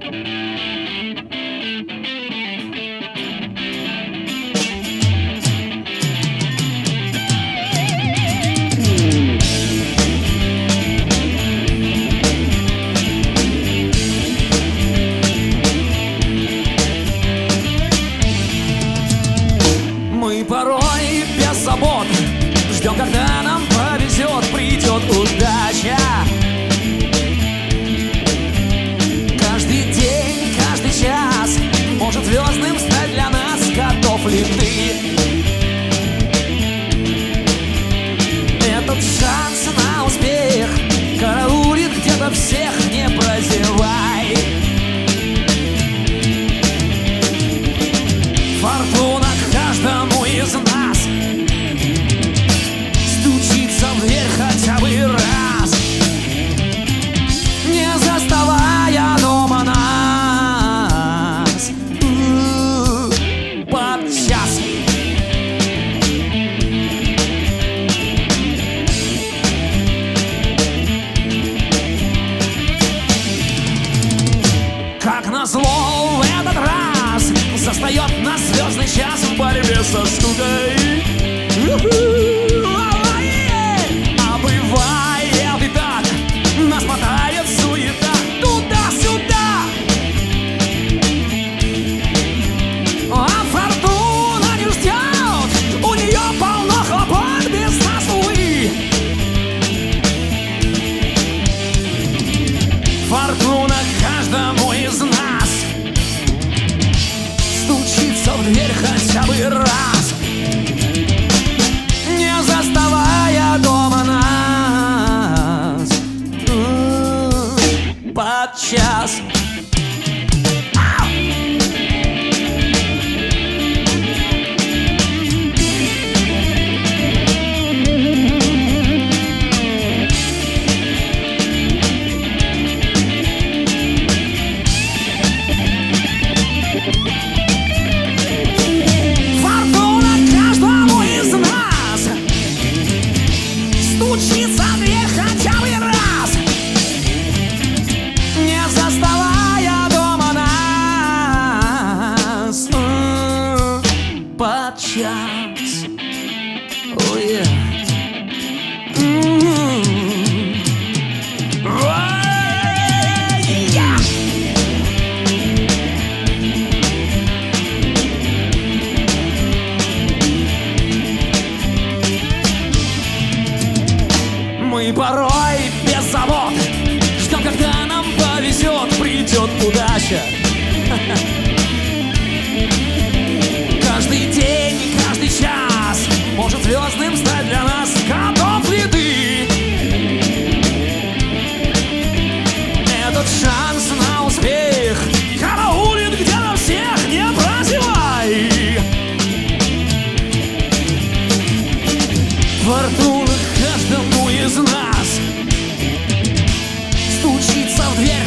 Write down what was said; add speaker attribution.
Speaker 1: Мы порой без забот ждем, когда нам повезет, придет удача. Каждый день, каждый час может звездным стать для нас. Готов ли ты? Этот шанс на успех караулит где-то всех, не прозевай. Фортуна к каждому из нас стучится в дверь хотя бы раз, не заставая дома нас подчас. Как назло, в этот раз застает нас звездный час в борьбе со скукой. А бывает и так, нас мотает суета туда-сюда. А фортуна не ждет, у нее полно хлопот без нас, увы. Фортуна каждому из нас стучится в дверь хотя бы раз, не заставая дома нас подчас. Стучится в дверь хотя бы раз, не заставая дома нас подчас. Oh, yeah. Мы порой без забот ждем, когда нам повезет, придет удача. Каждый день и каждый час может звездным стать для нас. Готов ли ты? Этот шанс на успех караулит где-то всех, не прозевай. Фортуна каждому из нас стучится в дверь